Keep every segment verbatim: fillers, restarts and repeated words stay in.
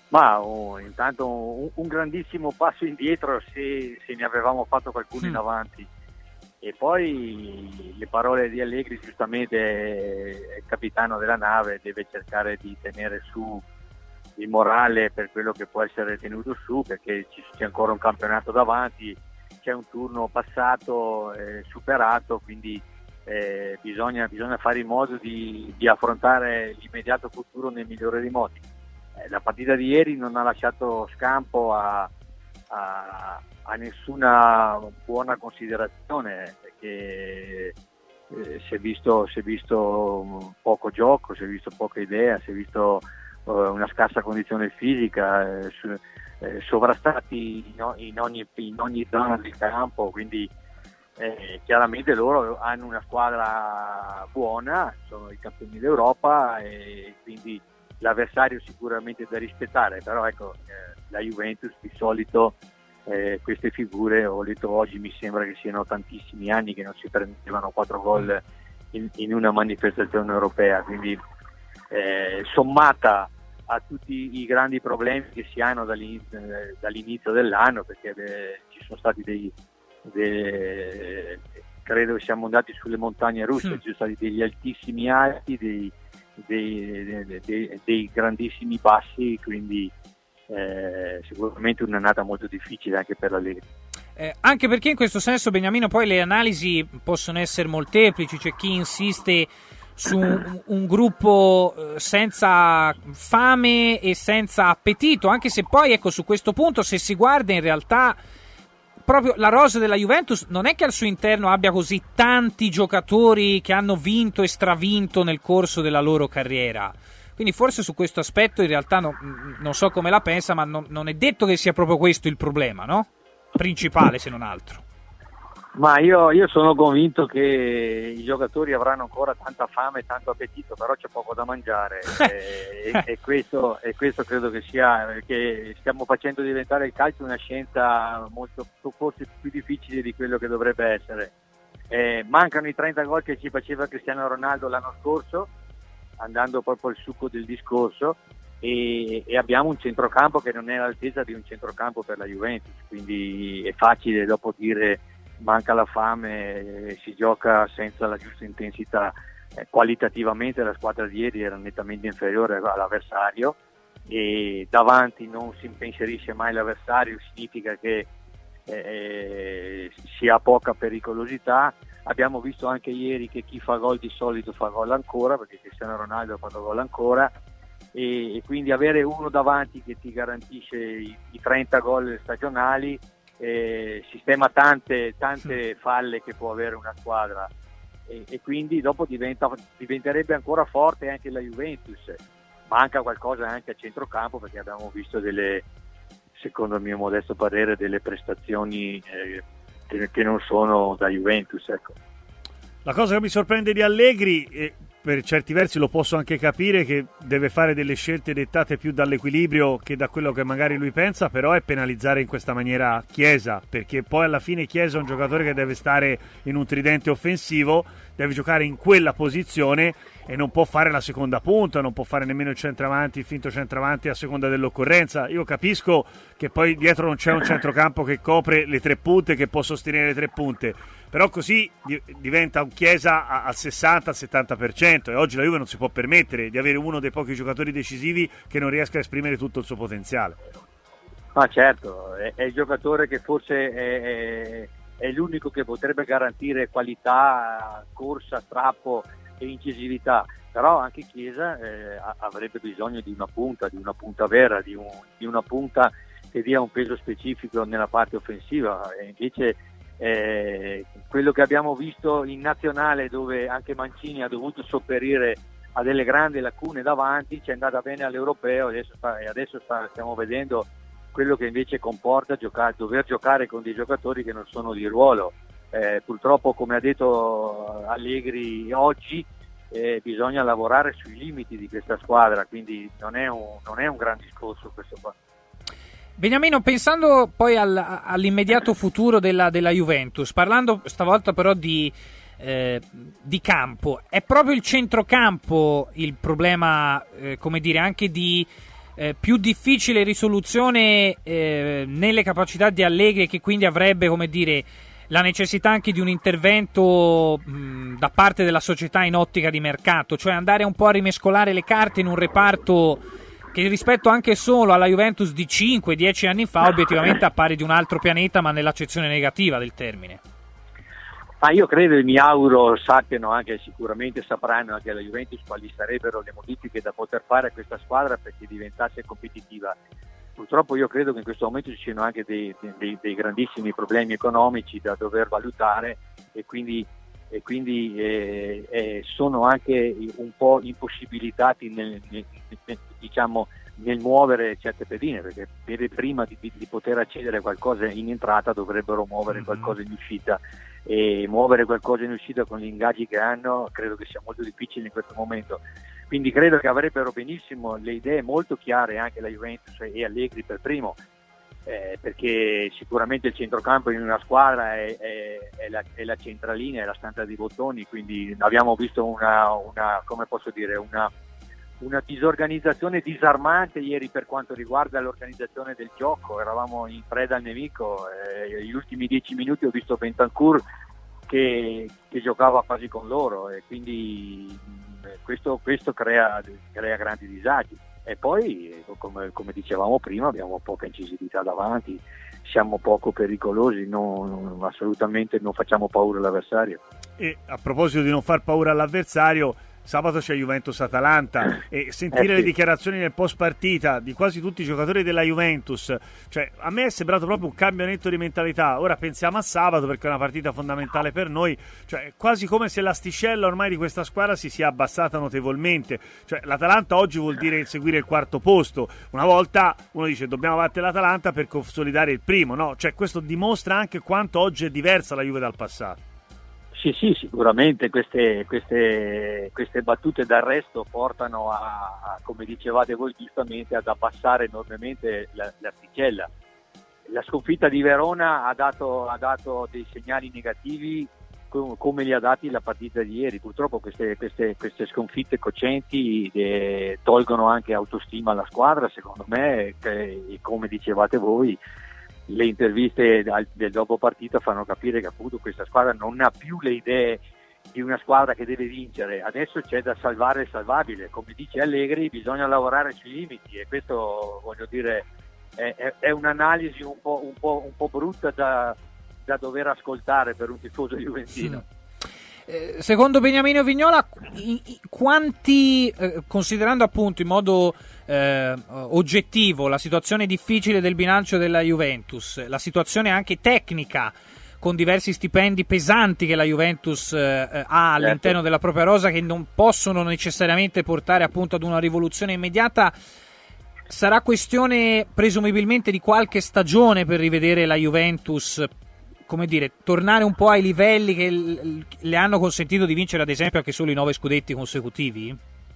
Ma oh, intanto un, un grandissimo passo indietro se, se ne avevamo fatto qualcuno mm. in avanti. E poi le parole di Allegri, giustamente è il capitano della nave, deve cercare di tenere su il morale per quello che può essere tenuto su, perché c'è ancora un campionato davanti, c'è un turno passato, eh, superato, quindi eh, bisogna, bisogna fare in modo di, di affrontare l'immediato futuro nel migliore dei modi. Eh, la partita di ieri non ha lasciato scampo a, a, a nessuna buona considerazione, perché eh, si è visto, si è visto poco gioco, si è visto poca idea, si è visto uh, una scarsa condizione fisica, eh, su, eh, sovrastati in, in, ogni, in ogni zona del campo, quindi eh, chiaramente loro hanno una squadra buona, sono i campioni d'Europa e quindi l'avversario sicuramente da rispettare, però ecco, eh, la Juventus di solito eh, queste figure, ho letto oggi, mi sembra che siano tantissimi anni che non si prendevano quattro gol in, in una manifestazione europea, quindi eh, sommata a tutti i grandi problemi che si hanno dall'inizio, eh, dall'inizio dell'anno, perché beh, ci sono stati dei, dei credo che siamo andati sulle montagne russe, sì. Ci sono stati degli altissimi alti, dei Dei, dei, dei, dei grandissimi bassi, quindi eh, sicuramente un'annata molto difficile anche per la Lega. Eh, anche perché in questo senso, Beniamino, poi le analisi possono essere molteplici, c'è chi insiste su un, un gruppo eh, senza fame e senza appetito, anche se poi ecco su questo punto, se si guarda in realtà proprio la rosa della Juventus non è che al suo interno abbia così tanti giocatori che hanno vinto e stravinto nel corso della loro carriera, quindi forse su questo aspetto in realtà no, non so come la pensa, ma non, non è detto che sia proprio questo il problema, no? Principale se non altro. Ma io, io sono convinto che i giocatori avranno ancora tanta fame e tanto appetito, però c'è poco da mangiare e, e, e, questo, e questo credo che sia perché stiamo facendo diventare il calcio una scienza molto forse più difficile di quello che dovrebbe essere. Eh, mancano i trenta gol che ci faceva Cristiano Ronaldo l'anno scorso, andando proprio al succo del discorso, e, e abbiamo un centrocampo che non è all'altezza di un centrocampo per la Juventus, quindi è facile dopo dire manca la fame, si gioca senza la giusta intensità. Eh, qualitativamente la squadra di ieri era nettamente inferiore all'avversario e davanti non si impensierisce mai l'avversario, significa che eh, si ha poca pericolosità. Abbiamo visto anche ieri che chi fa gol di solito fa gol ancora, perché Cristiano Ronaldo ha fatto gol ancora, e, e quindi avere uno davanti che ti garantisce i, i trenta gol stagionali Eh, sistema tante, tante falle che può avere una squadra e, e quindi dopo diventa, diventerebbe ancora forte anche la Juventus. Manca qualcosa anche a centrocampo, perché abbiamo visto delle, secondo il mio modesto parere, delle prestazioni eh, che, che non sono da Juventus, ecco. La cosa che mi sorprende di Allegri, e per certi versi lo posso anche capire, che deve fare delle scelte dettate più dall'equilibrio che da quello che magari lui pensa, però è penalizzare in questa maniera Chiesa, perché poi alla fine Chiesa è un giocatore che deve stare in un tridente offensivo, deve giocare in quella posizione e non può fare la seconda punta, non può fare nemmeno il centravanti, il finto centravanti a seconda dell'occorrenza. Io capisco che poi dietro non c'è un centrocampo che copre le tre punte, che può sostenere le tre punte, però così diventa un Chiesa al sessanta settanta per cento e oggi la Juve non si può permettere di avere uno dei pochi giocatori decisivi che non riesca a esprimere tutto il suo potenziale. Ma certo, è, è il giocatore che forse è, è, è l'unico che potrebbe garantire qualità, corsa, strappo e incisività, però anche Chiesa eh, avrebbe bisogno di una punta, di una punta vera, di, un, di una punta che dia un peso specifico nella parte offensiva, e invece Eh, quello che abbiamo visto in nazionale, dove anche Mancini ha dovuto sopperire a delle grandi lacune davanti, ci è andata bene all'europeo, adesso, sta, e adesso sta, stiamo vedendo quello che invece comporta giocare, dover giocare con dei giocatori che non sono di ruolo. Eh, purtroppo, come ha detto Allegri oggi, eh, bisogna lavorare sui limiti di questa squadra, quindi non è un, non è un gran discorso questo qua. Beniamino, pensando poi al, all'immediato futuro della, della Juventus, parlando stavolta però di, eh, di campo, è proprio il centrocampo il problema, eh, come dire, anche di eh, più difficile risoluzione eh, nelle capacità di Allegri, che quindi avrebbe, come dire, la necessità anche di un intervento mh, da parte della società in ottica di mercato, cioè andare un po' a rimescolare le carte in un reparto che rispetto anche solo alla Juventus di cinque dieci anni fa obiettivamente appare di un altro pianeta, ma nell'accezione negativa del termine. Ma io credo e mi auguro sappiano anche, sicuramente sapranno anche la Juventus quali sarebbero le modifiche da poter fare a questa squadra perché diventasse competitiva. Purtroppo io credo che in questo momento ci siano anche dei, dei, dei grandissimi problemi economici da dover valutare e quindi, e quindi eh, eh, sono anche un po' impossibilitati nel, nel, nel, diciamo, nel muovere certe pedine, perché per prima di, di poter accedere a qualcosa in entrata dovrebbero muovere qualcosa in uscita, e muovere qualcosa in uscita con gli ingaggi che hanno credo che sia molto difficile in questo momento. Quindi credo che avrebbero benissimo le idee molto chiare anche la Juventus e Allegri per primo, eh, perché sicuramente il centrocampo in una squadra è, è, è, la, è la centralina, è la stanza di bottoni, quindi abbiamo visto una, una come posso dire, una, una disorganizzazione disarmante ieri per quanto riguarda l'organizzazione del gioco. Eravamo in preda al nemico, eh, gli ultimi dieci minuti ho visto Bentancur che, che giocava quasi con loro e quindi Questo, questo crea, crea grandi disagi e poi come, come dicevamo prima abbiamo poca incisività davanti, siamo poco pericolosi, non, non, assolutamente non facciamo paura all'avversario. E a proposito di non far paura all'avversario, sabato c'è Juventus-Atalanta e sentire eh sì. le dichiarazioni nel post partita di quasi tutti i giocatori della Juventus, cioè a me è sembrato proprio un cambiamento di mentalità. Ora pensiamo a sabato perché è una partita fondamentale per noi, cioè quasi come se l'asticella ormai di questa squadra si sia abbassata notevolmente. Cioè l'Atalanta oggi vuol dire seguire il quarto posto, una volta uno dice dobbiamo battere l'Atalanta per consolidare il primo, no? Cioè questo dimostra anche quanto oggi è diversa la Juve dal passato. Sì, sì, sicuramente queste, queste, queste battute d'arresto portano a, a, come dicevate voi giustamente, ad abbassare enormemente la, l'asticella. La sconfitta di Verona ha dato, ha dato dei segnali negativi com, come li ha dati la partita di ieri. Purtroppo queste, queste, queste sconfitte cocenti eh, tolgono anche autostima alla squadra, secondo me, che, come dicevate voi. Le interviste del dopo partita fanno capire che appunto questa squadra non ha più le idee di una squadra che deve vincere, adesso c'è da salvare il salvabile, come dice Allegri bisogna lavorare sui limiti e questo voglio dire è, è, è un'analisi un po', un po', un po' brutta da, da dover ascoltare per un tifoso juventino. Sì. Secondo Beniamino Vignola, quanti, eh, considerando appunto in modo eh, oggettivo la situazione difficile del bilancio della Juventus, la situazione anche tecnica con diversi stipendi pesanti che la Juventus eh, ha all'interno certo. della propria rosa, che non possono necessariamente portare appunto ad una rivoluzione immediata, sarà questione presumibilmente di qualche stagione per rivedere la Juventus, come dire, tornare un po' ai livelli che l- le hanno consentito di vincere ad esempio anche solo i nove scudetti consecutivi?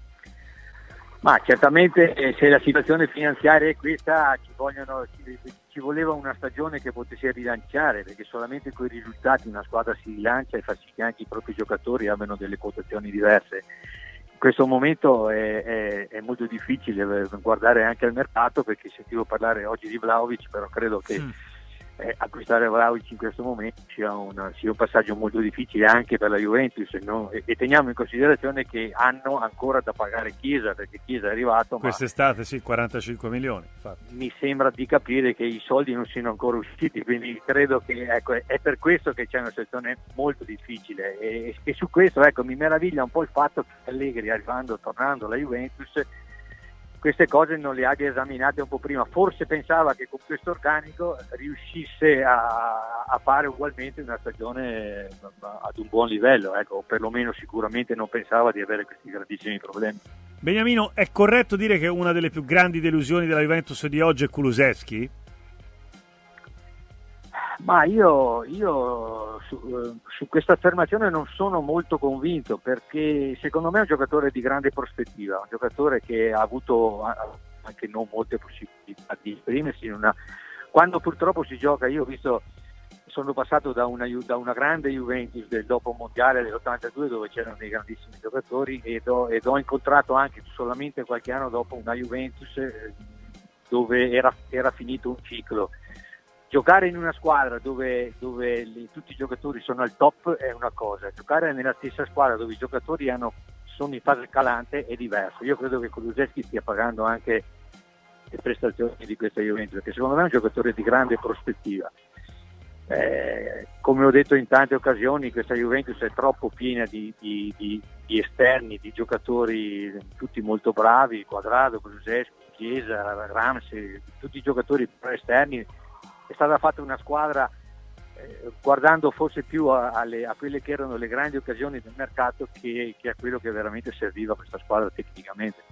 Ma certamente eh, se la situazione finanziaria è questa ci, vogliono, ci, ci voleva una stagione che potesse rilanciare, perché solamente con i risultati una squadra si rilancia e fa sì che anche i propri giocatori abbiano delle quotazioni diverse. In questo momento è, è, è molto difficile guardare anche al mercato, perché sentivo parlare oggi di Vlahovic, però credo che mm. Eh, acquistare Vlahovic in questo momento sia, una, sia un passaggio molto difficile anche per la Juventus, no? e, e teniamo in considerazione che hanno ancora da pagare Chiesa, perché Chiesa è arrivato quest'estate, ma sì, quarantacinque milioni infatti. Mi sembra di capire che i soldi non siano ancora usciti, quindi credo che ecco, è per questo che c'è una situazione molto difficile e, e su questo ecco, mi meraviglia un po' il fatto che Allegri, arrivando, tornando alla Juventus, queste cose non le abbia esaminate un po' prima. Forse pensava che con questo organico riuscisse a, a fare ugualmente una stagione ad un buon livello, ecco, o perlomeno sicuramente non pensava di avere questi grandissimi problemi. Beniamino, è corretto dire che una delle più grandi delusioni della Juventus di oggi è Kulusevski? Ma io, io su, su questa affermazione non sono molto convinto, perché secondo me è un giocatore di grande prospettiva, un giocatore che ha avuto anche non molte possibilità di esprimersi in una... Quando purtroppo si gioca, io ho visto sono passato da una, da una grande Juventus del dopo mondiale dell'ottantadue, dove c'erano dei grandissimi giocatori, ed ho, ed ho incontrato anche solamente qualche anno dopo una Juventus eh, dove era, era finito un ciclo. Giocare in una squadra dove, dove li, tutti i giocatori sono al top è una cosa, giocare nella stessa squadra dove i giocatori hanno, sono in fase calante è diverso. Io credo che Kulusevski stia pagando anche le prestazioni di questa Juventus, perché secondo me è un giocatore di grande prospettiva. Eh, come ho detto in tante occasioni, questa Juventus è troppo piena di, di, di, di esterni, di giocatori tutti molto bravi, Quadrado, Kulusevski, Chiesa, Ramsey, tutti i giocatori esterni. È stata fatta una squadra eh, guardando forse più a, alle, a quelle che erano le grandi occasioni del mercato che, che a quello che veramente serviva a questa squadra tecnicamente.